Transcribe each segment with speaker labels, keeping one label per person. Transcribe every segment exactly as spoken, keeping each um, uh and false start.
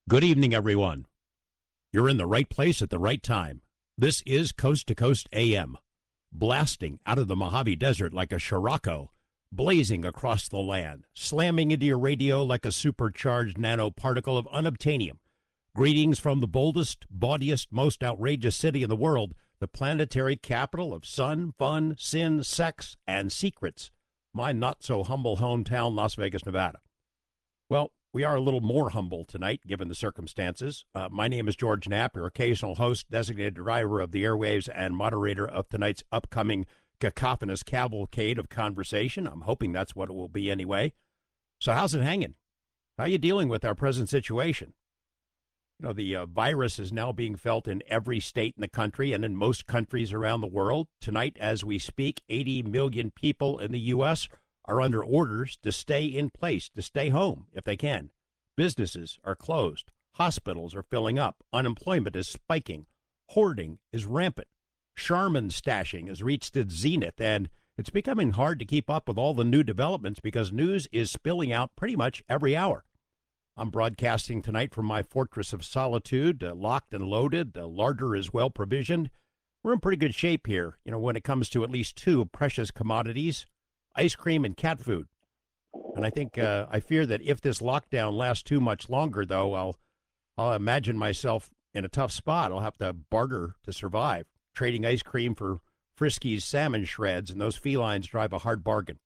Speaker 1: Good evening, everyone. You're in the right place at the right time. This is Coast to Coast A M, blasting out of the Mojave Desert like a Scirocco, blazing across the land, slamming into your radio like a supercharged nanoparticle of unobtainium. Greetings from the boldest, bawdiest, most outrageous city in the world, the planetary capital of sun, fun, sin, sex, and secrets. My not-so-humble hometown, Las Vegas, Nevada. Well, we are a little more humble tonight, given the circumstances. Uh, my name is George Knapp, your occasional host, designated driver of the airwaves, and moderator of tonight's upcoming cacophonous cavalcade of conversation. I'm hoping that's what it will be anyway. So how's it hanging? How are you dealing with our present situation? You know, the uh, virus is now being felt in every state in the country and in most countries around the world. Tonight, as we speak, eighty million people in the U S are under orders to stay in place, to stay home if they can. Businesses are closed. Hospitals are filling up. Unemployment is spiking. Hoarding is rampant. Charmin stashing has reached its zenith, and it's becoming hard to keep up with all the new developments because news is spilling out pretty much every hour. I'm broadcasting tonight from my fortress of solitude, uh, locked and loaded. The larder is well provisioned. We're in pretty good shape here, you know, when it comes to at least two precious commodities, ice cream and cat food. And I think, uh, I fear that if this lockdown lasts too much longer, though, I'll, I'll imagine myself in a tough spot. I'll have to barter to survive, trading ice cream for Friskies salmon shreds, and those felines drive a hard bargain.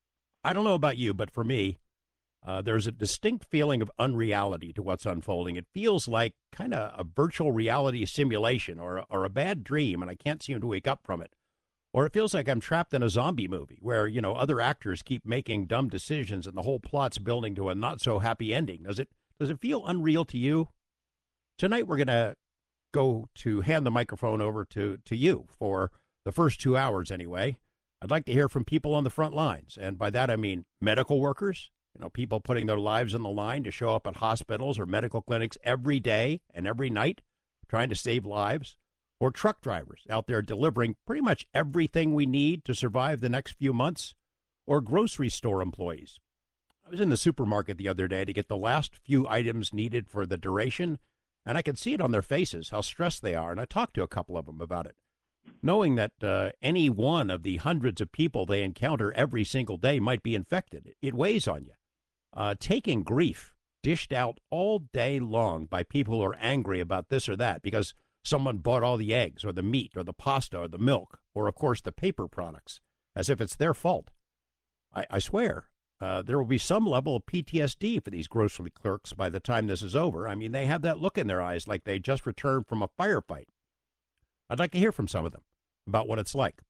Speaker 1: I don't know about you, but for me, uh, there's a distinct feeling of unreality to what's unfolding. It feels like kind of a virtual reality simulation or, or a bad dream, and I can't seem to wake up from it. Or it feels like I'm trapped in a zombie movie where, you know, other actors keep making dumb decisions and the whole plot's building to a not-so-happy ending. Does it does it feel unreal to you? Tonight we're going to go to hand the microphone over to, to you for the first two hours anyway. I'd like to hear from people on the front lines. And by that I mean medical workers, you know, people putting their lives on the line to show up at hospitals or medical clinics every day and every night trying to save lives. Or truck drivers out there delivering pretty much everything we need to survive the next few months, or grocery store employees. I was in the supermarket the other day to get the last few items needed for the duration, and I could see it on their faces, how stressed they are, and I talked to a couple of them about it. Knowing that uh, any one of the hundreds of people they encounter every single day might be infected, it weighs on you. Uh, taking grief dished out all day long by people who are angry about this or that, because someone bought all the eggs or the meat or the pasta or the milk or, of course, the paper products, as if it's their fault. I, I swear, uh, there will be some level of P T S D for these grocery clerks by the time this is over. I mean, they have that look in their eyes like they just returned from a firefight. I'd like to hear from some of them about what it's like.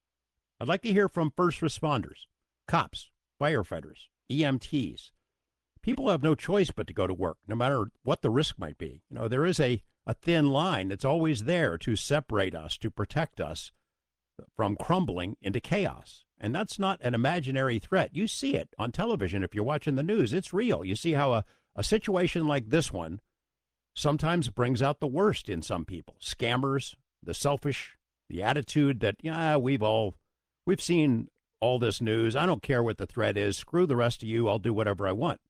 Speaker 1: I'd like to hear from first responders, cops, firefighters, E M Ts. People have no choice but to go to work, no matter what the risk might be. You know, there is a a thin line that's always there to separate us, to protect us from crumbling into chaos. And that's not an imaginary threat. You see it on television if you're watching the news. It's real. You see how a, a situation like this one sometimes brings out the worst in some people. Scammers, the selfish, the attitude that, yeah, we've all, we've seen all this news. I don't care what the threat is. Screw the rest of you. I'll do whatever I want.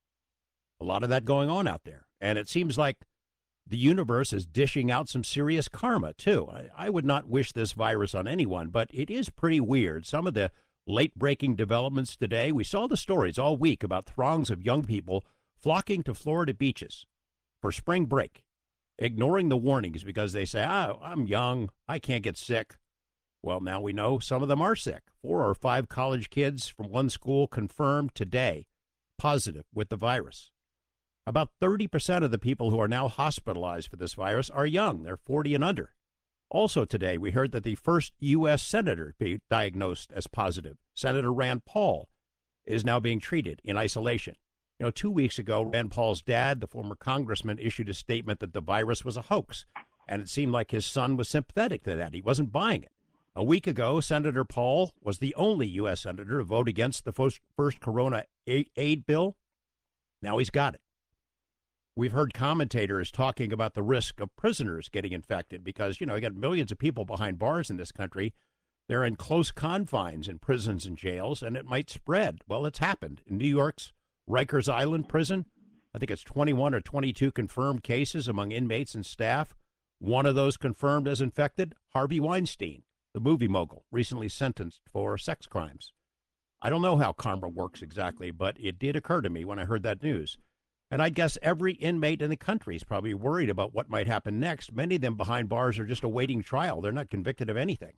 Speaker 1: A lot of that going on out there. And it seems like the universe is dishing out some serious karma, too. I, I would not wish this virus on anyone, but it is pretty weird. Some of the late-breaking developments today, we saw the stories all week about throngs of young people flocking to Florida beaches for spring break, ignoring the warnings because they say, oh, I'm young, I can't get sick. Well, now we know some of them are sick. Four or five college kids from one school confirmed today positive with the virus. About thirty percent of the people who are now hospitalized for this virus are young. They're forty and under. Also today, we heard that the first U S senator be diagnosed as positive. Senator Rand Paul is now being treated in isolation. You know, two weeks ago, Rand Paul's dad, the former congressman, issued a statement that the virus was a hoax. And it seemed like his son was sympathetic to that. He wasn't buying it. A week ago, Senator Paul was the only U S senator to vote against the first, first corona aid bill. Now he's got it. We've heard commentators talking about the risk of prisoners getting infected because, you know, you got millions of people behind bars in this country. They're in close confines in prisons and jails, and it might spread. Well, it's happened. In New York's Rikers Island prison, I think it's twenty-one or twenty-two confirmed cases among inmates and staff. One of those confirmed as infected, Harvey Weinstein, the movie mogul, recently sentenced for sex crimes. I don't know how karma works exactly, but it did occur to me when I heard that news. And I guess every inmate in the country is probably worried about what might happen next. Many of them behind bars are just awaiting trial. They're not convicted of anything.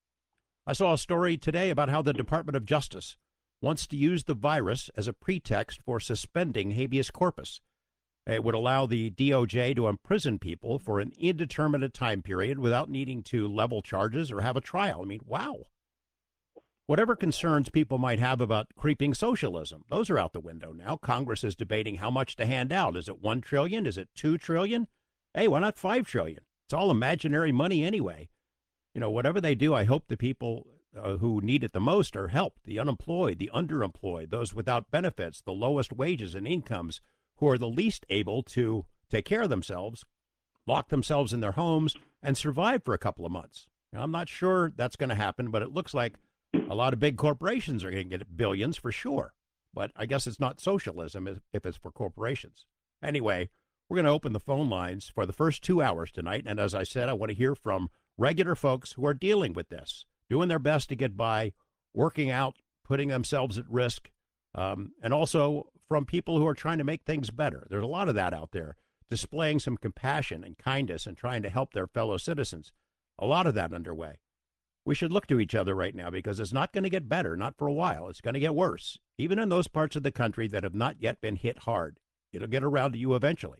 Speaker 1: I saw a story today about how the Department of Justice wants to use the virus as a pretext for suspending habeas corpus. It would allow the D O J to imprison people for an indeterminate time period without needing to level charges or have a trial. I mean, wow. Whatever concerns people might have about creeping socialism, those are out the window now. Congress is debating how much to hand out. Is it one trillion dollars? Is it two trillion dollars? Hey, why not five trillion dollars? It's all imaginary money anyway. You know, whatever they do, I hope the people uh, who need it the most are helped. The unemployed, the underemployed, those without benefits, the lowest wages and incomes, who are the least able to take care of themselves, lock themselves in their homes, and survive for a couple of months. Now, I'm not sure that's going to happen, but it looks like a lot of big corporations are going to get billions for sure. But I guess it's not socialism if it's for corporations. Anyway, we're going to open the phone lines for the first two hours tonight. And as I said, I want to hear from regular folks who are dealing with this, doing their best to get by, working out, putting themselves at risk, um, and also from people who are trying to make things better. There's a lot of that out there, displaying some compassion and kindness and trying to help their fellow citizens. A lot of that underway. We should look to each other right now because it's not going to get better, not for a while. It's going to get worse, even in those parts of the country that have not yet been hit hard. It'll get around to you eventually.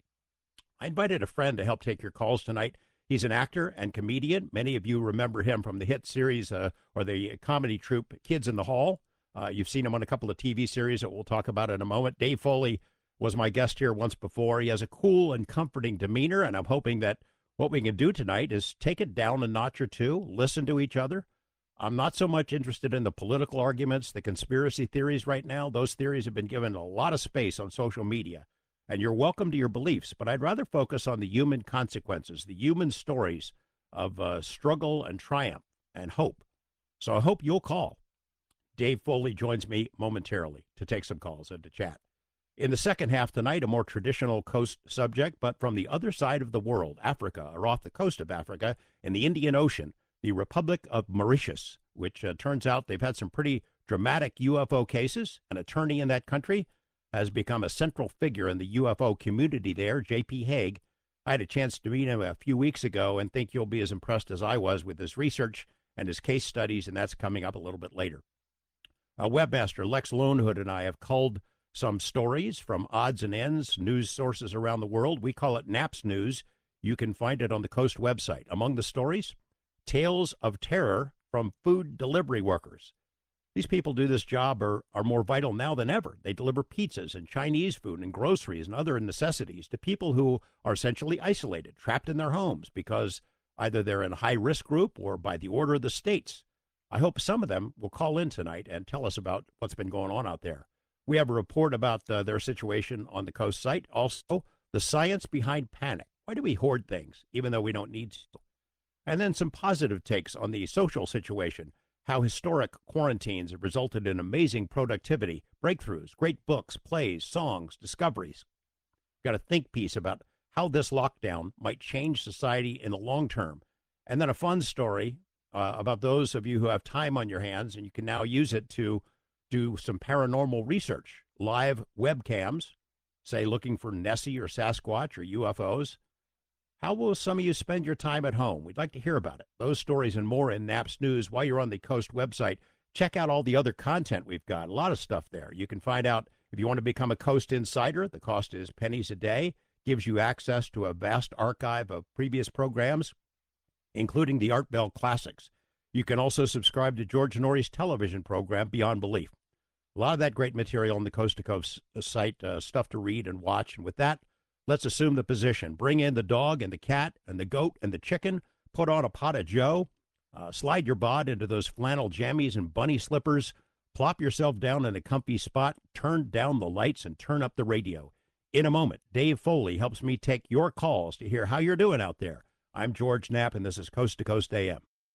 Speaker 1: I invited a friend to help take your calls tonight. He's an actor and comedian. Many of you remember him from the hit series uh, or the comedy troupe Kids in the Hall. Uh, you've seen him on a couple of T V series that we'll talk about in a moment. Dave Foley was my guest here once before. He has a cool and comforting demeanor, and I'm hoping that what we can do tonight is take it down a notch or two, listen to each other. I'm not so much interested in the political arguments, the conspiracy theories right now. Those theories have been given a lot of space on social media, and you're welcome to your beliefs, but I'd rather focus on the human consequences, the human stories of uh, struggle and triumph and hope. So I hope you'll call. Dave Foley joins me momentarily to take some calls and to chat. In the second half tonight, a more traditional coast subject, but from the other side of the world, Africa, or off the coast of Africa, in the Indian Ocean, the Republic of Mauritius, which uh, turns out they've had some pretty dramatic U F O cases. An attorney in that country has become a central figure in the U F O community there, J P Hague. I had a chance to meet him a few weeks ago and think you'll be as impressed as I was with his research and his case studies, and that's coming up a little bit later. Uh, webmaster Lex Lonehood and I have culled some stories from odds and ends, news sources around the world. We call it Naps News. You can find it on the Coast website. Among the stories, tales of terror from food delivery workers. These people do this job are, are more vital now than ever. They deliver pizzas and Chinese food and groceries and other necessities to people who are essentially isolated, trapped in their homes because either they're in a high-risk group or by the order of the states. I hope some of them will call in tonight and tell us about what's been going on out there. We have a report about uh, their situation on the Coast site. Also, the science behind panic. Why do we hoard things, even though we don't need to? And then some positive takes on the social situation, how historic quarantines have resulted in amazing productivity, breakthroughs, great books, plays, songs, discoveries. Got a think piece about how this lockdown might change society in the long term. And then a fun story uh, about those of you who have time on your hands, and you can now use it to do some paranormal research, live webcams, say looking for Nessie or Sasquatch or U F Os. How will some of you spend your time at home? We'd like to hear about it. Those stories and more in Naps News. While you're on the Coast website, check out all the other content we've got. A lot of stuff there. You can find out if you want to become a Coast Insider. The cost is pennies a day. Gives you access to a vast archive of previous programs, including the Art Bell Classics. You can also subscribe to George Norrie's television program, Beyond Belief. A lot of that great material on the Coast to Coast site, uh, stuff to read and watch. And with that, let's assume the position. Bring in the dog and the cat and the goat and the chicken. Put on a pot of joe. Uh, slide your bod into those flannel jammies and bunny slippers. Plop yourself down in a comfy spot. Turn down the lights and turn up the radio. In a moment, Dave Foley helps me take your calls to hear how you're doing out there. I'm George Knapp, and this is Coast to Coast A M.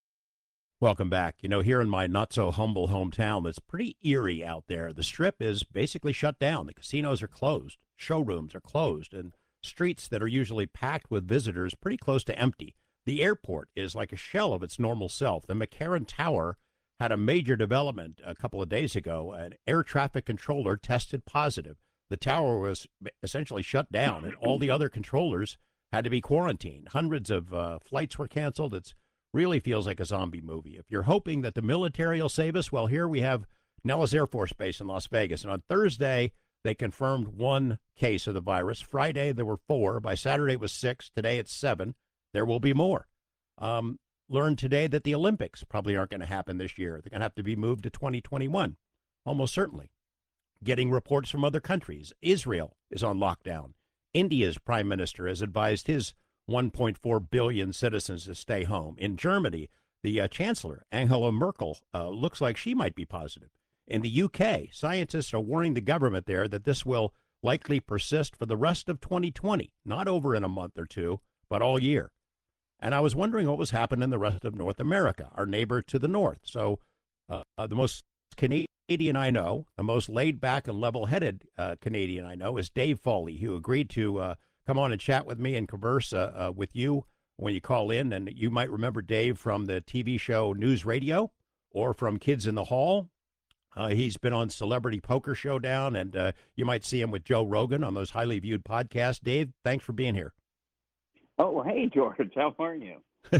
Speaker 1: Welcome back. You know, here in my not-so-humble hometown, it's pretty eerie out there. The Strip is basically shut down. The casinos are closed. showrooms are closed, and streets that are usually packed with visitors pretty close to empty. The airport is like a shell of its normal self. The McCarran Tower had a major development a couple of days ago. An air traffic controller tested positive. The tower was essentially shut down, and all the other controllers had to be quarantined. Hundreds of uh, flights were canceled. It really feels like a zombie movie. If you're hoping that the military will save us, well, here we have Nellis Air Force Base in Las Vegas. And on Thursday, they confirmed one case of the virus. Friday, there were four. By Saturday, it was six. Today, it's seven. There will be more. Um, learned today that the Olympics probably aren't going to happen this year. They're going to have to be moved to twenty twenty-one, almost certainly. Getting reports from other countries. Israel is on lockdown. India's prime minister has advised his one point four billion citizens to stay home. In Germany, the uh, chancellor, Angela Merkel, uh, looks like she might be positive. In the U K, scientists are warning the government there that this will likely persist for the rest of twenty twenty, not over in a month or two, but all year. And I was wondering what was happening in the rest of North America, our neighbor to the north. So uh, uh, the most Canadian I know, the most laid-back and level-headed uh, Canadian I know is Dave Foley, who agreed to uh, come on and chat with me and converse uh, uh, with you when you call in. And you might remember Dave from the T V show News Radio or from Kids in the Hall. Uh, he's been on Celebrity Poker Showdown, and uh, you might see him with Joe Rogan on those highly viewed podcasts. Dave, thanks for being here.
Speaker 2: Oh, hey, George. How are you?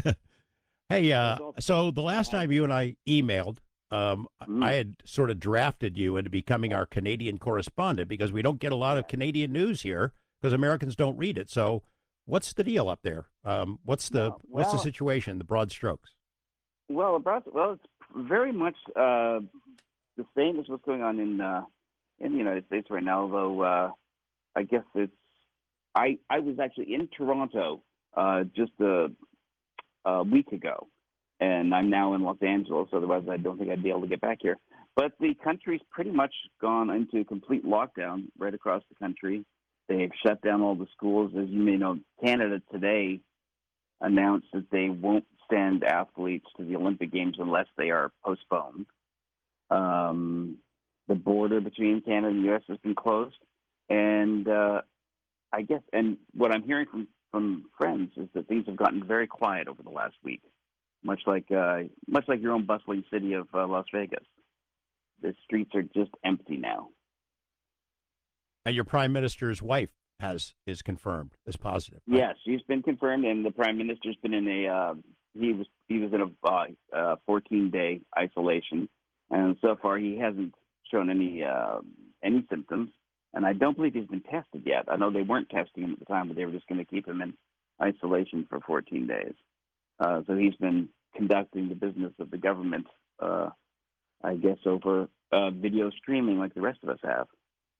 Speaker 1: Hey, uh, so the last time you and I emailed, um,
Speaker 2: Mm.
Speaker 1: I had sort of drafted you into becoming our Canadian correspondent because we don't get a lot of Canadian news here because Americans don't read it. So what's the deal up there? Um, what's the
Speaker 2: Well,
Speaker 1: what's the
Speaker 2: well-
Speaker 1: situation, the broad strokes?
Speaker 2: Well, about well, it's very much uh, the same as what's going on in uh, in the United States right now. Although uh, I guess it's I I was actually in Toronto uh, just a, a week ago, and I'm now in Los Angeles. Otherwise, I don't think I'd be able to get back here. But the country's pretty much gone into complete lockdown right across the country. They've shut down all the schools. As you may know, Canada today announced that they won't send athletes to the Olympic Games unless they are postponed. Um, the border between Canada and the U S has been closed. And uh, I guess, and what I'm hearing from, from friends is that things have gotten very quiet over the last week, much like uh, much like your own bustling city of uh, Las Vegas. The streets are just empty now.
Speaker 1: And your prime minister's wife has is confirmed as positive. Right?
Speaker 2: Yes, she's been confirmed, and the prime minister's been in a uh, he was he was in a uh, uh, fourteen day isolation, and so far he hasn't shown any uh, any symptoms. And I don't believe he's been tested yet. I know they weren't testing him at the time, but they were just going to keep him in isolation for fourteen days. Uh, so he's been conducting the business of the government, uh, I guess, over uh, video streaming like the rest of us have.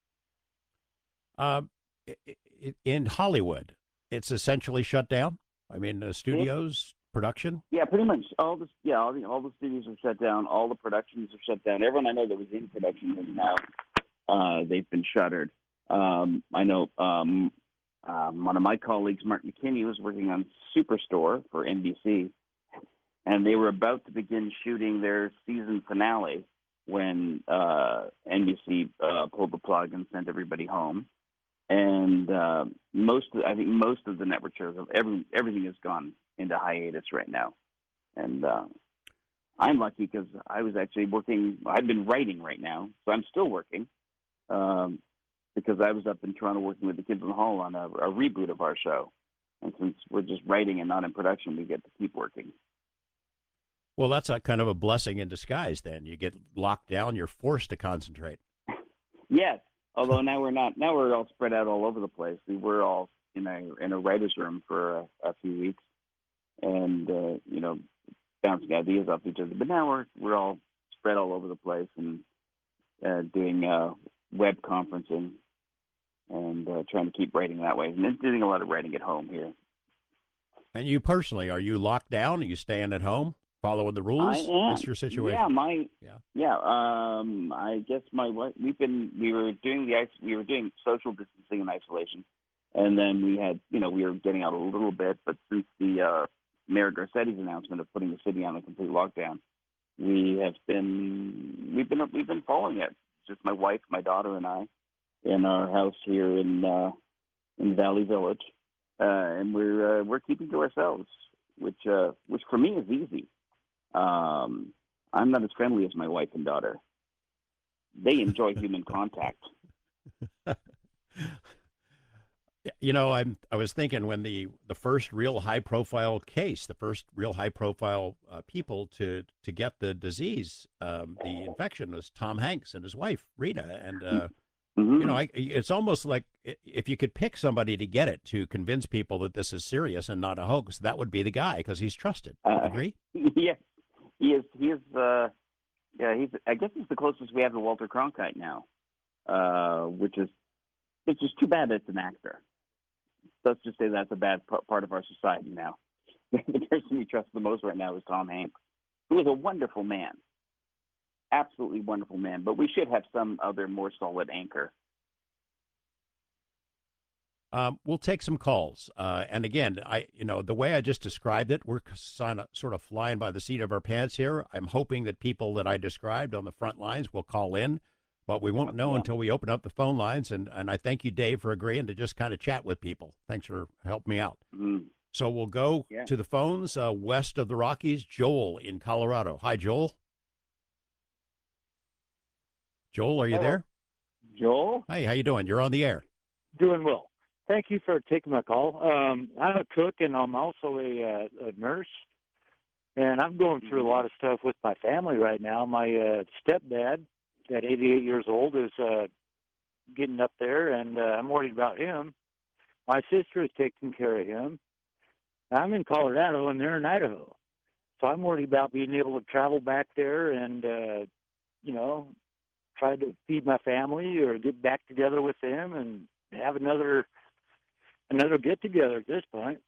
Speaker 1: Um, i- i- in Hollywood, it's essentially shut down. I mean, the studios, production.
Speaker 2: Yeah, pretty much all the yeah all the all the studios are shut down. All the productions are shut down. Everyone I know that was in production is now uh, they've been shuttered. Um, I know um, um, one of my colleagues, Mark McKinney, was working on Superstore for N B C, and they were about to begin shooting their season finale when uh, N B C uh, pulled the plug and sent everybody home. And uh, most, of, I think, most of the network shows, every everything has gone into hiatus right now. And uh, I'm lucky because I was actually working. I've been writing right now, so I'm still working um, because I was up in Toronto working with the Kids in the Hall on a, a reboot of our show. And since we're just writing and not in production, we get to keep working.
Speaker 1: Well, that's a kind of a blessing in disguise. Then you get locked down, you're forced to concentrate.
Speaker 2: Yes. Although now we're not, now we're all spread out all over the place. We were all in a in a writer's room for a, a few weeks, and uh, you know, bouncing ideas off each other. But now we're we're all spread all over the place and uh, doing uh, web conferencing and uh, trying to keep writing that way. And then doing a lot of writing at home here.
Speaker 1: And you personally, are you locked down? Are you staying at home, following the rules?
Speaker 2: I am.
Speaker 1: What's your situation?
Speaker 2: Yeah, my
Speaker 1: Yeah.
Speaker 2: yeah. Um, I guess my wife. We've been we were doing the ice. We were doing social distancing and isolation, and then we had you know we were getting out a little bit. But since the uh, Mayor Garcetti's announcement of putting the city on a complete lockdown, we have been we've been we've been following it. Just my wife, my daughter, and I. in our house here in uh, in Valley Village, uh, and we're uh, we're keeping to ourselves, which uh, which for me is easy. Um, I'm not as friendly as my wife and daughter. They enjoy human contact.
Speaker 1: You know, I'm I was thinking when the the first real high profile case, the first real high profile uh, people to to get the disease, um, the infection was Tom Hanks and his wife Rita, and uh, you know,
Speaker 2: Mm-hmm.
Speaker 1: I, it's almost like if you could pick somebody to get it to convince people that this is serious and not a hoax, that would be the guy because he's trusted.
Speaker 2: Uh,
Speaker 1: Agree?
Speaker 2: yes, he is. He is. Uh, yeah, he's. I guess he's the closest we have to Walter Cronkite now, uh, which is it's just too bad it's an actor. Let's just say that's a bad p- part of our society now. The person we trust the most right now is Tom Hanks, who is a wonderful man, absolutely wonderful man. But we should have some other more solid anchor.
Speaker 1: Um, we'll take some calls. Uh, and again, I, you know, the way I just described it, we're sort of sort of flying by the seat of our pants here. I'm hoping that people that I described on the front lines will call in, but we won't know
Speaker 2: Yeah.
Speaker 1: until we open up the phone lines. And, and I thank you, Dave, for agreeing to just kind of chat with people. Thanks for helping me out.
Speaker 2: Mm,
Speaker 1: So we'll go
Speaker 2: yeah.
Speaker 1: to the phones uh, west of the Rockies. Joel in Colorado. Hi, Joel. Joel, are you
Speaker 3: Hello.
Speaker 1: there?
Speaker 3: Joel,
Speaker 1: Hey, how you doing? You're on the air.
Speaker 3: doing well. Thank you for taking my call. Um, I'm a cook and I'm also a, uh, a nurse, and I'm going through a lot of stuff with my family right now. My uh, stepdad, at eighty-eight years old, is uh, getting up there, and uh, I'm worried about him. My sister is taking care of him. I'm in Colorado, and they're in Idaho, so I'm worried about being able to travel back there and, uh, you know, try to feed my family or get back together with them and have another another get together at this point.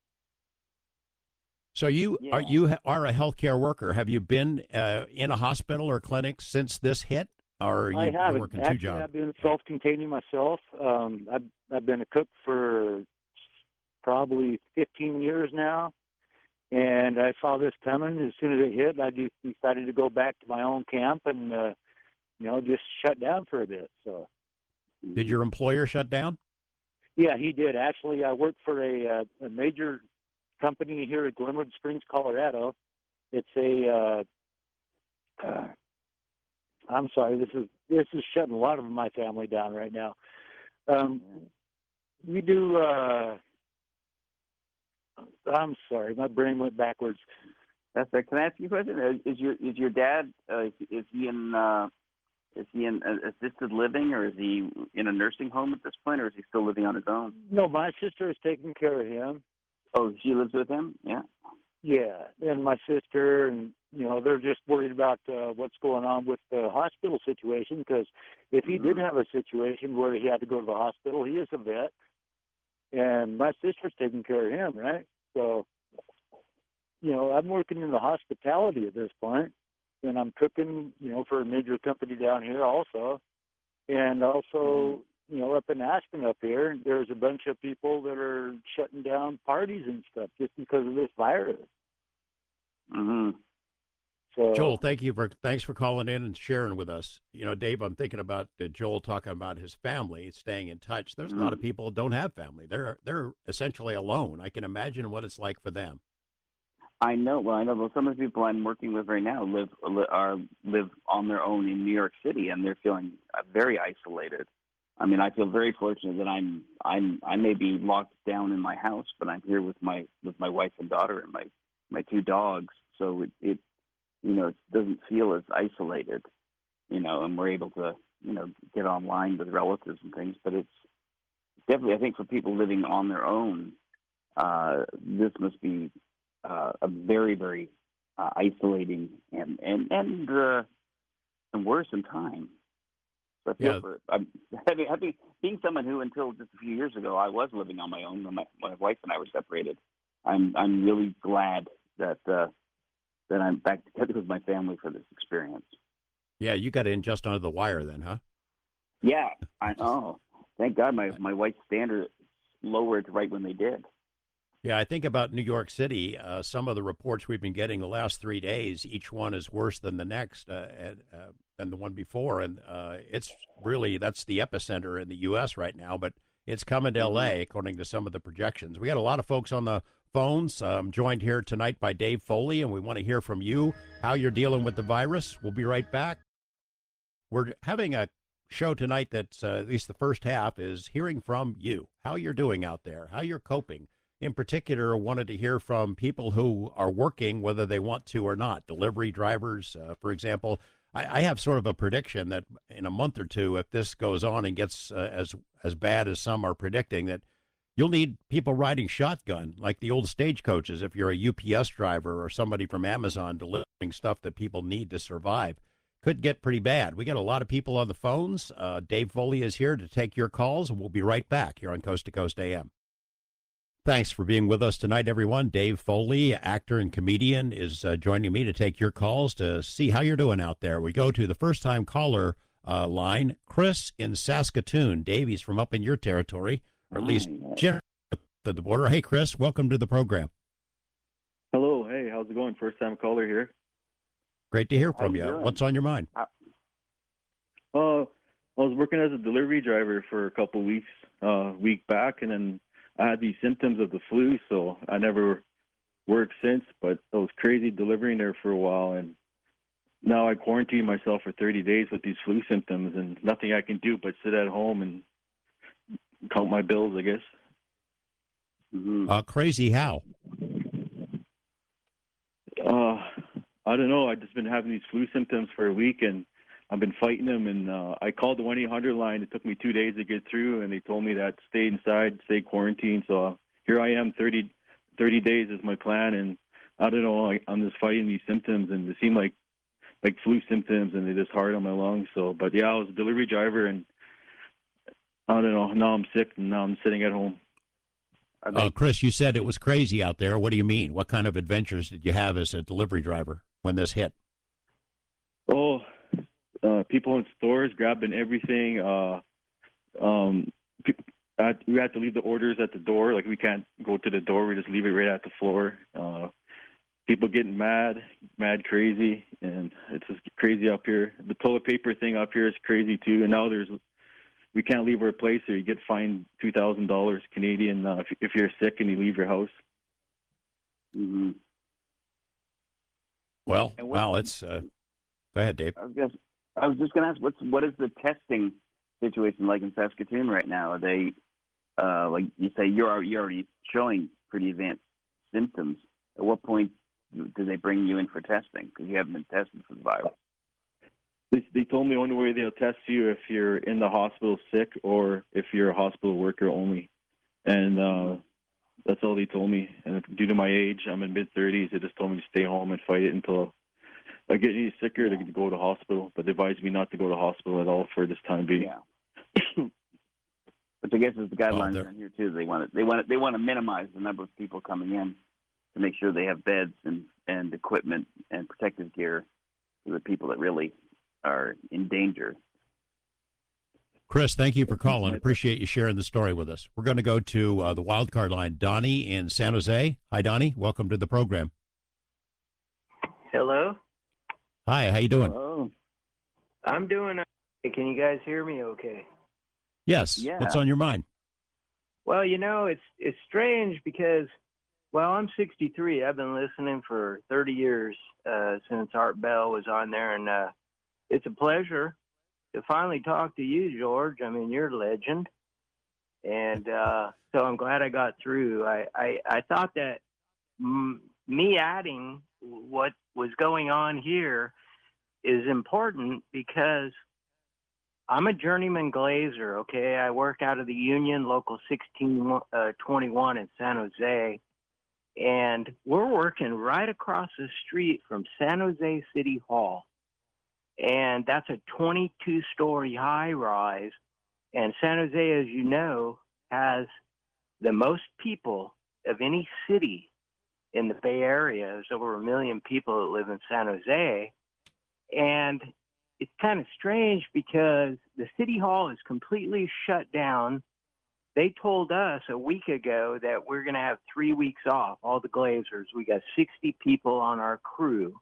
Speaker 1: So you
Speaker 2: Yeah.
Speaker 1: are you ha- are a healthcare worker. Have you been uh, in a hospital or clinic since this hit, or are
Speaker 3: I
Speaker 1: you you're
Speaker 3: haven't.
Speaker 1: working two
Speaker 3: Actually,
Speaker 1: jobs?
Speaker 3: I've been self-containing myself. Um, I've I've been a cook for probably fifteen years now, and I saw this coming. As soon as it hit, I just decided to go back to my own camp and uh, you know just shut down for a bit. So
Speaker 1: Did your employer shut down?
Speaker 3: yeah, he did. Actually, I work for a, uh, a major company here at Glenwood Springs, Colorado. It's a uh, uh, I'm sorry, this is this is shutting a lot of my family down right now. Um, we do. Uh, I'm sorry, my brain went backwards.
Speaker 2: That's right. Can I ask you a question? Is is your is your dad uh, is, is he in uh, is he in uh, assisted living, or is he in a nursing home at this point, or is he still living on his own?
Speaker 3: No, my sister is taking care of him.
Speaker 2: Oh, she lives with him. Yeah.
Speaker 3: Yeah, and my sister, and you know, they're just worried about uh, what's going on with the hospital situation. Because if he did
Speaker 2: Mhm.
Speaker 3: have a situation where he had to go to the hospital, he is a vet, and my sister's taking care of him, right? So, you know, I'm working in the hospitality at this point, and I'm cooking, you know, for a major company down here also, and also, you know, up in Aspen up here, there's a bunch of people that are shutting down parties and stuff just because of this virus.
Speaker 2: Mhm.
Speaker 3: So,
Speaker 1: Joel, thank you for thanks for calling in and sharing with us. You know, Dave, I'm thinking about uh, Joel talking about his family, staying in touch. There's a lot of
Speaker 2: Mhm.
Speaker 1: people who don't have family. They're they're essentially alone. I can imagine what it's like for them.
Speaker 2: I know. Well, I know. Well, some of the people I'm working with right now live li- are live on their own in New York City, and they're feeling uh, very isolated. I mean, I feel very fortunate that I'm I'm I may be locked down in my house, but I'm here with my with my wife and daughter and my my two dogs. So it, it you know it doesn't feel as isolated, you know, and we're able to you know get online with relatives and things. But it's definitely, I think, for people living on their own, uh, this must be uh, a very, very uh, isolating and and and uh, and worrisome time. So I feel
Speaker 1: Yeah,
Speaker 2: for I'm having, having being someone who until just a few years ago I was living on my own when my, my wife and I were separated. I'm I'm really glad that uh, that I'm back together with my family for this experience.
Speaker 1: yeah, you got in just under the wire then, huh?
Speaker 2: Yeah, I know. Thank God my my wife's standard lowered right when they did.
Speaker 1: Yeah, I think about New York City. Uh, some of the reports we've been getting the last three days, each one is worse than the next, uh, and, uh, than the one before. And uh, it's really, that's the epicenter in the U S right now, but it's coming to
Speaker 2: Mm-hmm.
Speaker 1: L A, according to some of the projections. We got a lot of folks on the phones. I'm joined here tonight by Dave Foley, and we want to hear from you how you're dealing with the virus. We'll be right back. We're having a show tonight that's, uh, at least the first half, is hearing from you, how you're doing out there, how you're coping. In particular, I wanted to hear from people who are working, whether they want to or not. Delivery drivers, uh, for example. I, I have sort of a prediction that in a month or two, if this goes on and gets uh, as as bad as some are predicting, that you'll need people riding shotgun, like the old stagecoaches, if you're a U P S driver or somebody from Amazon delivering stuff that people need to survive. Could get pretty bad. We got a lot of people on the phones. Uh, Dave Foley is here to take your calls, and we'll be right back here on Coast to Coast A M. Thanks for being with us tonight, everyone. Dave Foley, actor and comedian, is uh, joining me to take your calls to see how you're doing out there. We go to the first-time caller uh, line, Chris in Saskatoon. Dave, he's from up in your territory, or at least generally at the border. Hey, Chris, welcome to the program.
Speaker 4: Hello. Hey, how's it going? First-time caller here.
Speaker 1: Great to hear
Speaker 2: How
Speaker 1: from
Speaker 2: you
Speaker 1: you.
Speaker 2: doing?
Speaker 1: What's on your mind?
Speaker 4: Uh, I was working as a delivery driver for a couple weeks, uh, week back, and then I had these symptoms of the flu, so I never worked since. But it was crazy delivering there for a while, and now I quarantined myself for thirty days with these flu symptoms, and nothing I can do but sit at home and count my bills, I guess.
Speaker 2: Mm-hmm.
Speaker 1: Uh, crazy how?
Speaker 4: Uh, I don't know. I've just been having these flu symptoms for a week, and I've been fighting them. And uh, I called the one eight hundred line. It took me two days to get through, and they told me that stay inside, stay quarantined. So uh, here I am, thirty, thirty days is my plan. And I don't know. I, I'm just fighting these symptoms, and they seem like like flu symptoms, and they're just hard on my lungs. So, but yeah, I was a delivery driver, and I don't know. Now I'm sick, and now I'm sitting at home.
Speaker 2: Are they,
Speaker 1: Uh, Chris, you said it was crazy out there. What do you mean? What kind of adventures did you have as a delivery driver when this hit?
Speaker 4: Oh, uh, people in stores grabbing everything. Uh, um, pe- I, we had to leave the orders at the door. Like we can't go to the door. We just leave it right at the floor. Uh, people getting mad, mad crazy, and it's just crazy up here. The toilet paper thing up here is crazy too. And now there's we can't leave our place, or you get fined two thousand dollars Canadian uh, if, if you're sick and you leave your house.
Speaker 2: mm-hmm.
Speaker 1: Well,
Speaker 2: And what-
Speaker 1: wow, it's. Uh, go ahead, Dave.
Speaker 2: I was just, I was just going to ask, what's what is the testing situation like in Saskatoon right now? Are they, uh, like you say, you're you're already showing pretty advanced symptoms. At what point do do they bring you in for testing because you haven't been tested for the virus?
Speaker 4: They, they told me the only way they'll test you if you're in the hospital sick or if you're a hospital worker only. And uh, that's all they told me. And due to my age, I'm in mid-thirties, they just told me to stay home and fight it until I get any sicker to go to hospital. But they advised me not to go to hospital at all for this time being.
Speaker 2: Yeah. Which I guess is the guidelines
Speaker 1: they're-
Speaker 2: around here too. They want to they want to, they want to minimize the number of people coming in to make sure they have beds and, and equipment and protective gear for the people that really are in danger.
Speaker 1: Chris, thank you for calling. Appreciate you sharing the story with us. We're going to go to uh, the wild card line. Donnie in San Jose. Hi, Donnie. Welcome to the program.
Speaker 5: Hello,
Speaker 1: Hi, how you doing?
Speaker 2: Oh,
Speaker 5: I'm doing. Okay. Can you guys hear me? Okay.
Speaker 1: Yes.
Speaker 2: Yeah.
Speaker 1: What's on your mind?
Speaker 5: Well, you know, it's it's strange because, well, I'm sixty-three. I've been listening for thirty years uh, since Art Bell was on there, and uh, it's a pleasure to finally talk to you, George. I mean, you're a legend, and uh, so I'm glad I got through. I I, I thought that m- me adding what was going on here is important because I'm a journeyman glazer, okay? I work out of the Union, Local sixteen twenty-one in San Jose, and we're working right across the street from San Jose City Hall, and that's a twenty-two-story high-rise, and San Jose, as you know, has the most people of any city in the Bay Area. There's over a million people that live in San Jose, and it's kind of strange because the city hall is completely shut down they told us a week ago that we're going to have three weeks off, all the Glazers. We got sixty people on our crew.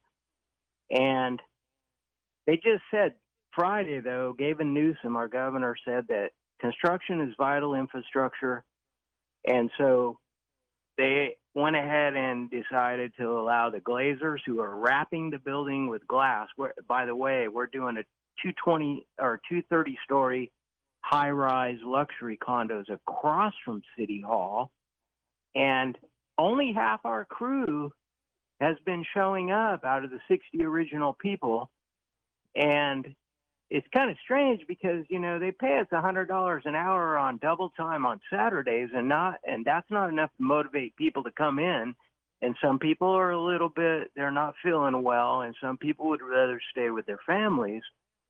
Speaker 5: And they just said Friday, though, Gavin Newsom, our governor, said that construction is vital infrastructure. And so they went ahead and decided to allow the Glazers, who are wrapping the building with glass. We're, by the way, we're doing a two twenty or two thirty story high-rise luxury condos across from City Hall, and only half our crew has been showing up out of the sixty original people. And it's kind of strange because, you know, they pay us one hundred dollars an hour on double time on Saturdays, and not and that's not enough to motivate people to come in. And some people are a little bit, they're not feeling well, and some people would rather stay with their families.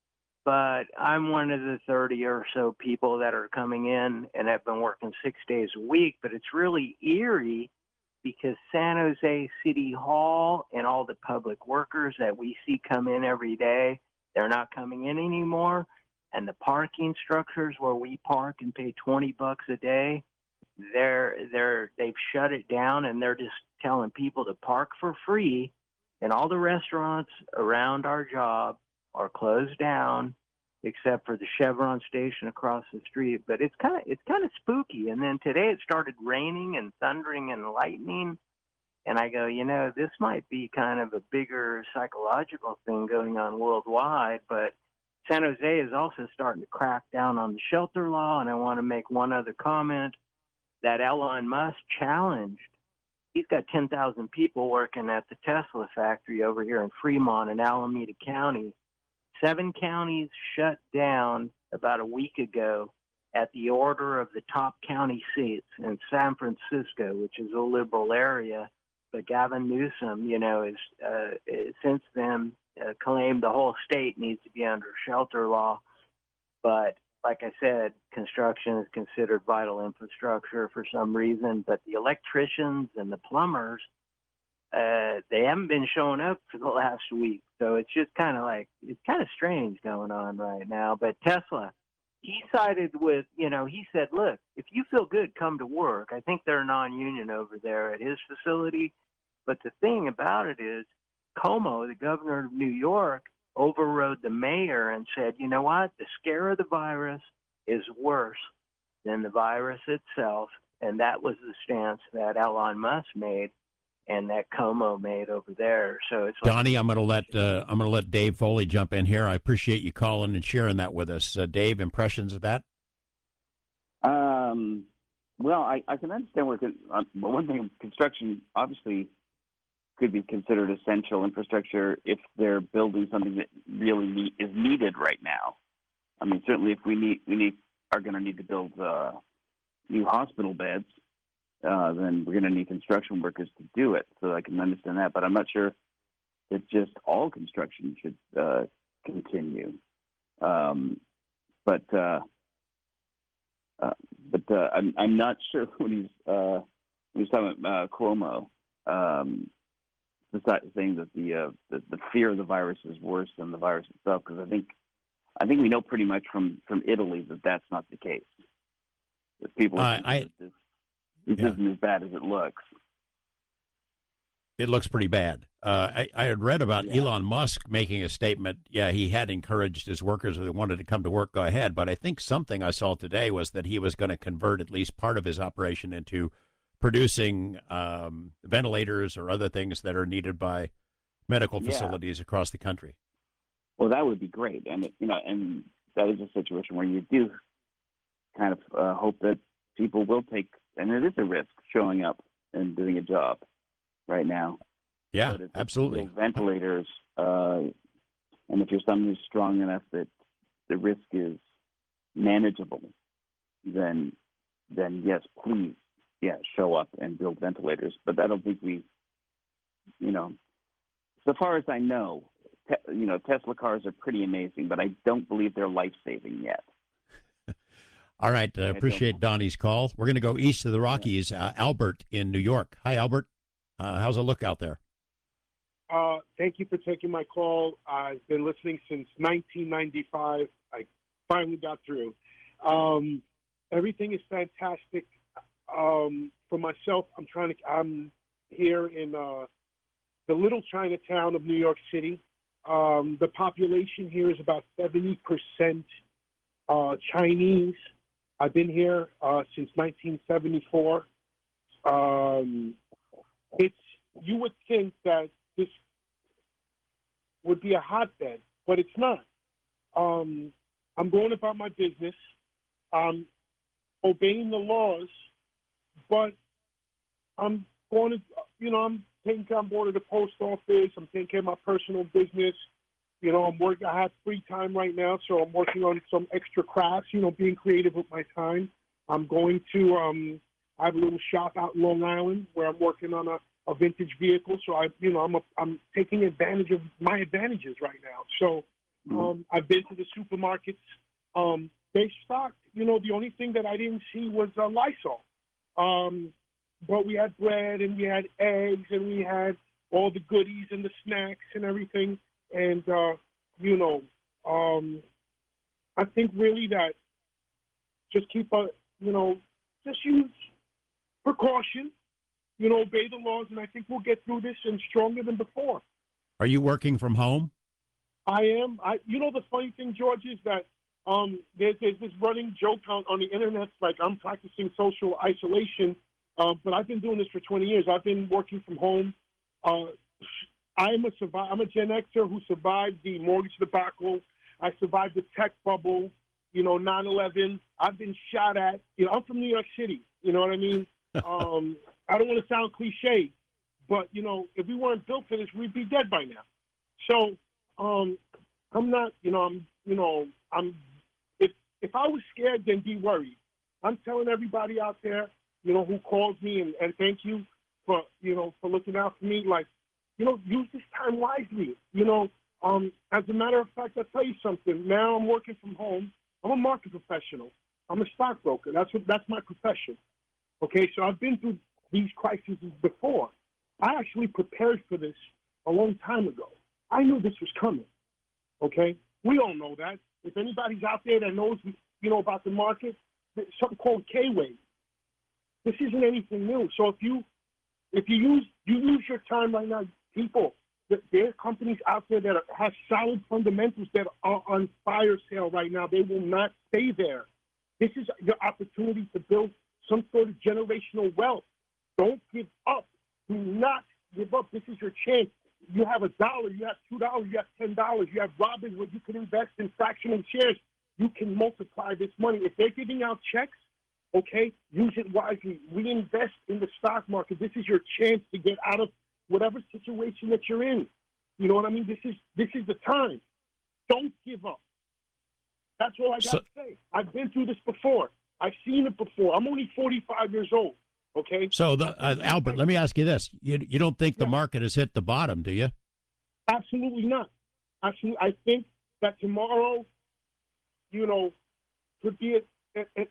Speaker 5: But I'm one of the thirty or so people that are coming in and have been working six days a week. But it's really eerie because San Jose City Hall and all the public workers that we see come in every day, they're not coming in anymore. And the parking structures where we park and pay twenty bucks a day, they're, they're, they've shut it down, and they're just telling people to park for free. And all the restaurants around our job are closed down, except for the Chevron station across the street. But it's kind of it's kind of spooky. And then today it started raining and thundering and lightning, and I go, you know, this might be kind of a bigger psychological thing going on worldwide. But San Jose is also starting to crack down on the shelter law. And I want to make one other comment that Elon Musk challenged. He's got ten thousand people working at the Tesla factory over here in Fremont in Alameda County. Seven counties shut down about a week ago at the order of the top county seats in San Francisco, which is a liberal area. But Gavin Newsom, you know, is uh, since then uh, claimed the whole state needs to be under shelter law. But like I said, construction is considered vital infrastructure for some reason. But the electricians and the plumbers, Uh, they haven't been showing up for the last week. So it's just kind of like, it's kind of strange going on right now. But Tesla, he sided with, you know, he said, look, if you feel good, come to work. I think they're non-union over there at his facility. But the thing about it is, Cuomo, the governor of New York, overrode the mayor and said, you know what, the scare of the virus is worse than the virus itself. And that was the stance that Elon Musk made and that Como made over there. So it's like,
Speaker 1: Donnie, I'm going to let uh, I'm going to let Dave Foley jump in here. I appreciate you calling and sharing that with us. Uh, Dave, impressions of that?
Speaker 2: Um, well, I, I can understand where, uh, one thing, construction obviously could be considered essential infrastructure if they're building something that really need, is needed right now. I mean, certainly if we need, we need, are going to need to build uh, new hospital beds, uh, then we're going to need construction workers to do it. So I can understand that, but I'm not sure that just all construction should uh, continue. Um, but uh, uh, but uh, I'm I'm not sure when he's uh, when he's talking about uh, Cuomo, um, saying that the, uh, the the fear of the virus is worse than the virus itself, because I think I think we know pretty much from, from Italy that that's not the case. That people
Speaker 1: Uh, I,
Speaker 2: that this, this
Speaker 1: yeah.
Speaker 2: isn't as bad as it looks.
Speaker 1: It looks pretty bad. Uh, I, I had read about
Speaker 2: Yeah.
Speaker 1: Elon Musk making a statement. Yeah, he had encouraged his workers if they wanted to come to work, go ahead. But I think something I saw today was that he was going to convert at least part of his operation into producing um, ventilators or other things that are needed by medical
Speaker 2: Yeah.
Speaker 1: facilities across the country.
Speaker 2: Well, that would be great, and it- you know, and that is a situation where you do kind of uh, hope that people will take, and it is a risk showing up and doing a job right now.
Speaker 1: Yeah,
Speaker 2: But if it's
Speaker 1: absolutely.
Speaker 2: still ventilators, uh, and if you're someone who's strong enough that the risk is manageable, then then yes, please, yeah, show up and build ventilators. But I don't think we, you know, so far as I know, te- you know, Tesla cars are pretty amazing, but I don't believe they're life-saving yet.
Speaker 1: All right. Uh,
Speaker 2: don't
Speaker 1: appreciate
Speaker 2: know.
Speaker 1: Donnie's call. We're going to go east of the Rockies. Uh, Albert in New York. Hi, Albert. Uh, how's it look out there?
Speaker 6: Uh, thank you for taking my call. I've been listening since nineteen ninety-five. I finally got through. Um, everything is fantastic. Um, for myself, I'm trying to. I'm here in uh, the little Chinatown of New York City. Um, the population here is about seventy percent uh, Chinese. I've been here uh, since nineteen seventy-four. Um, it's you would think that this would be a hotbed, but it's not. Um, I'm going about my business. I'm obeying the laws, but I'm going to, you know, I'm taking care on board of the post office. I'm taking care of my personal business. You know, I'm working. I have free time right now, so I'm working on some extra crafts. You know, being creative with my time. I'm going to. Um, I have a little shop out in Long Island where I'm working on a, a vintage vehicle. So I, you know, I'm a, I'm taking advantage of my advantages right now. So um, I've been to the supermarkets. Um, they stocked. You know, the only thing that I didn't see was uh, Lysol. Um, but we had bread and we had eggs and we had all the goodies and the snacks and everything. And, uh, you know, um, I think really that just keep a, you know, just use precaution, you know, obey the laws, and I think we'll get through this and stronger than before.
Speaker 1: Are you working from home?
Speaker 6: I am. I, you know, the funny thing, George, is that um, there's, there's this running joke on, on the internet, like I'm practicing social isolation, uh, but I've been doing this for twenty years. I've been working from home. Uh, I'm a surviv- I'm a Gen Xer who survived the mortgage debacle. I survived the tech bubble, you know, nine eleven. I've been shot at. You know, I'm from New York City. You know what I mean? um, I don't want to sound cliche, but, you know, if we weren't built for this, we'd be dead by now. So um, I'm not, you know, I'm, you know, I'm, if, if I was scared, then be worried. I'm telling everybody out there, you know, who calls me and, and thank you for, you know, for looking out for me, like, you know, use this time wisely. You know, um, as a matter of fact, I'll tell you something. Now I'm working from home. I'm a market professional. I'm a stockbroker. That's what, that's my profession. Okay, so I've been through these crises before. I actually prepared for this a long time ago. I knew this was coming. Okay, we all know that. If anybody's out there that knows, you know, about the market, there's something called K-Wave. This isn't anything new. So if you if you use you use your time right now, people, there are companies out there that are, have solid fundamentals that are on fire sale right now. They will not stay there. This is your opportunity to build some sort of generational wealth. Don't give up. Do not give up. This is your chance. You have a dollar, you have two dollars, you have ten dollars, you have Robinhood, you can invest in fractional shares. You can multiply this money. If they're giving out checks, okay, use it wisely. Reinvest in the stock market. This is your chance to get out of whatever situation that you're in. You know what I mean? This is this is the time. Don't give up. That's all I got
Speaker 1: So-
Speaker 6: to say. I've been through this before. I've seen it before. I'm only forty-five years old, okay?
Speaker 1: So, the, uh, Albert, let me ask you this. You, you don't think the
Speaker 6: Yeah.
Speaker 1: market has hit the bottom, do you?
Speaker 6: Absolutely not. Absolutely. I think that tomorrow, you know, could be a, a, a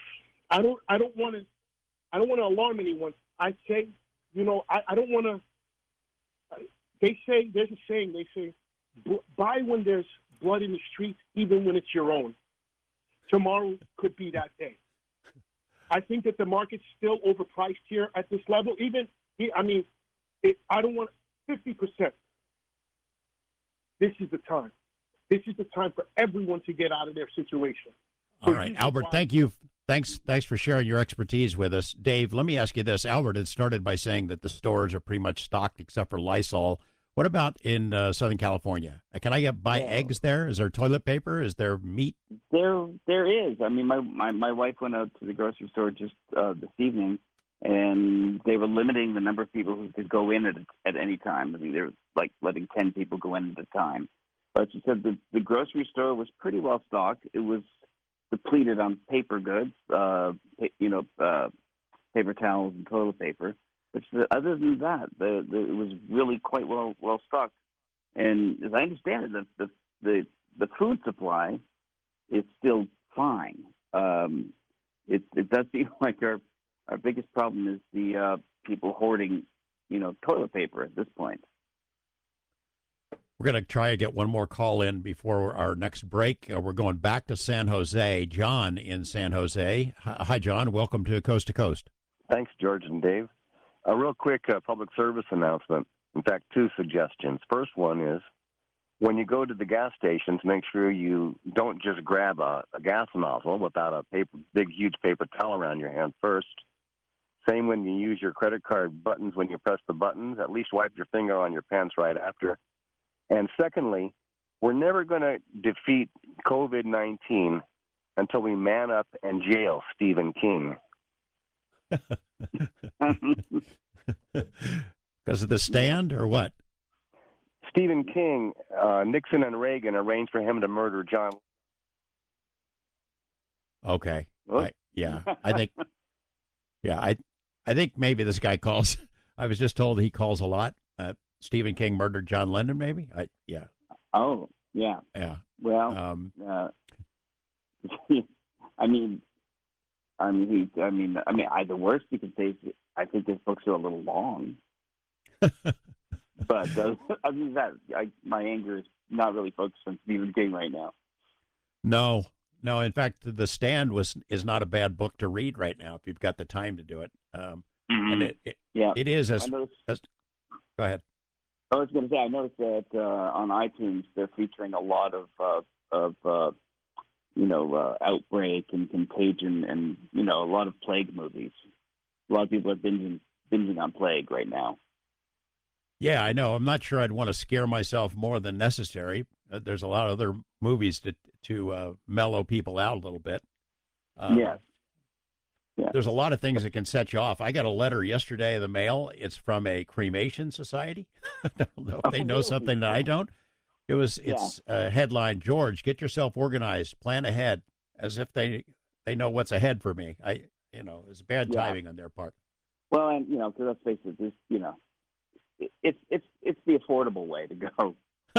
Speaker 6: I don't I don't want to I don't want to alarm anyone. I say, you know, I, I don't want to they say there's a saying, they say "B- buy when there's blood in the streets, even when it's your own. Tomorrow could be that day. I think that the market's still overpriced here at this level. Even, I mean, it, I don't want fifty percent. This is the time. This is the time for everyone to get out of their situation.
Speaker 1: All right,
Speaker 6: use it
Speaker 1: Albert,
Speaker 6: wisely.
Speaker 1: thank you. Thanks, thanks for sharing your expertise with us. Dave, let me ask you this. Albert had started by saying that the stores are pretty much stocked except for Lysol. What about in uh, Southern California? Uh, Can I get buy
Speaker 2: Yeah.
Speaker 1: eggs there? Is there toilet paper? Is there meat?
Speaker 2: There, there is. I mean, my, my, my wife went out to the grocery store just uh, this evening, and they were limiting the number of people who could go in at at any time. I mean, they were like letting ten people go in at a time. But she said the the grocery store was pretty well stocked. It was depleted on paper goods, uh, pa- you know, uh, paper towels and toilet paper. But she said, other than that, the, the it was really quite well well stocked. And as I understand it, the the the, the food supply is still fine. Um, it it does seem like our our biggest problem is the uh, people hoarding, you know, toilet paper at this point.
Speaker 1: We're going to try to get one more call in before our next break. Uh, we're going back to San Jose. John in San Jose. Hi, John. Welcome to Coast to Coast.
Speaker 7: Thanks, George and Dave. A real quick uh, public service announcement. In fact, two suggestions. First one is, when you go to the gas stations, make sure you don't just grab a, a gas nozzle without a paper, big, huge paper towel around your hand first. Same when you use your credit card buttons, when you press the buttons, at least wipe your finger on your pants right after. And secondly, we're never going to defeat COVID nineteen until we man up and jail Stephen King.
Speaker 1: Because of The Stand or what?
Speaker 7: Stephen King, uh, Nixon and Reagan arranged for him to murder John.
Speaker 1: Okay. I, yeah, I think. Yeah, I, I think maybe this guy calls. I was just told he calls a lot. Uh, Stephen King murdered John Lennon. Maybe. I yeah.
Speaker 2: Oh yeah.
Speaker 1: Yeah.
Speaker 2: Well,
Speaker 1: Um,
Speaker 2: uh, I mean, I mean, he, I mean, I mean, I, the worst you could say is I think his books are a little long. But uh, I mean that I, my anger is not really focused on Stephen King right now.
Speaker 1: no, no. In fact, The Stand was is not a bad book to read right now if you've got the time to do it. Um,
Speaker 2: Mm-hmm.
Speaker 1: and it, it
Speaker 2: Yeah,
Speaker 1: it is
Speaker 2: I
Speaker 1: as,
Speaker 2: noticed.
Speaker 1: as. Go ahead.
Speaker 2: I was going to say I noticed that uh, on iTunes they're featuring a lot of uh, of uh, you know uh, Outbreak and Contagion and you know a lot of Plague movies. A lot of people are binging binging on Plague right now.
Speaker 1: Yeah, I know. I'm not sure I'd want to scare myself more than necessary. Uh, there's a lot of other movies to to uh, mellow people out a little bit. Um,
Speaker 2: Yes. Yeah.
Speaker 1: There's a lot of things that can set you off. I got a letter yesterday in the mail. It's from a cremation society. I don't know if they know something that I don't. It was. It's a headline: George, get yourself organized, plan ahead, as if they they know what's ahead for me. I, you know, it's bad
Speaker 2: Yeah.
Speaker 1: timing on their part.
Speaker 2: Well, and you know, because let's face it, this you know, it, it's it's it's the affordable way to go.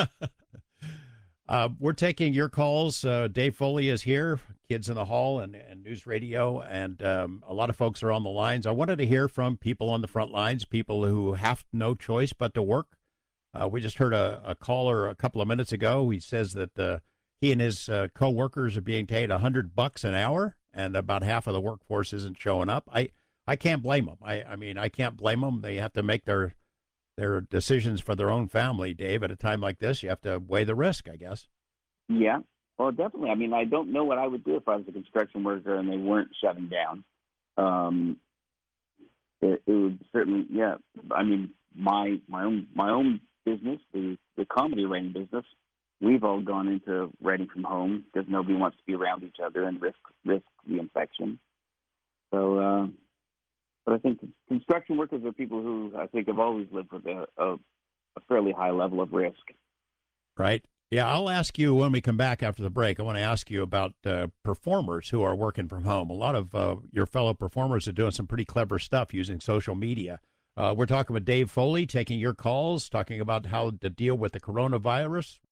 Speaker 1: Uh, we're taking your calls. Uh, Dave Foley is here, Kids in the Hall and, and News Radio, and um, a lot of folks are on the lines. I wanted to hear from people on the front lines, people who have no choice but to work. Uh, we just heard a, a caller a couple of minutes ago. He says that uh, he and his uh, co-workers are being paid a hundred bucks an hour, and about half of the workforce isn't showing up. I, I can't blame them. I, I mean, I can't blame them. They have to make their their decisions for their own family, Dave. At a time like this, you have to weigh the risk, I guess.
Speaker 2: Yeah, well, definitely. I mean, I don't know what I would do if I was a construction worker and they weren't shutting down. Um, it, it would certainly, yeah. I mean, my my own my own business, the the comedy writing business, we've all gone into writing from home because nobody wants to be around each other and risk risk the infection. So. Uh, But I think construction workers are people who I think have always lived with a, a, a fairly high level of risk.
Speaker 1: Right. Yeah, I'll ask you when we come back after the break. I want to ask you about uh, performers who are working from home. A lot of uh, your fellow performers are doing some pretty clever stuff using social media. Uh, we're talking with Dave Foley, taking your calls, talking about how to deal with the coronavirus.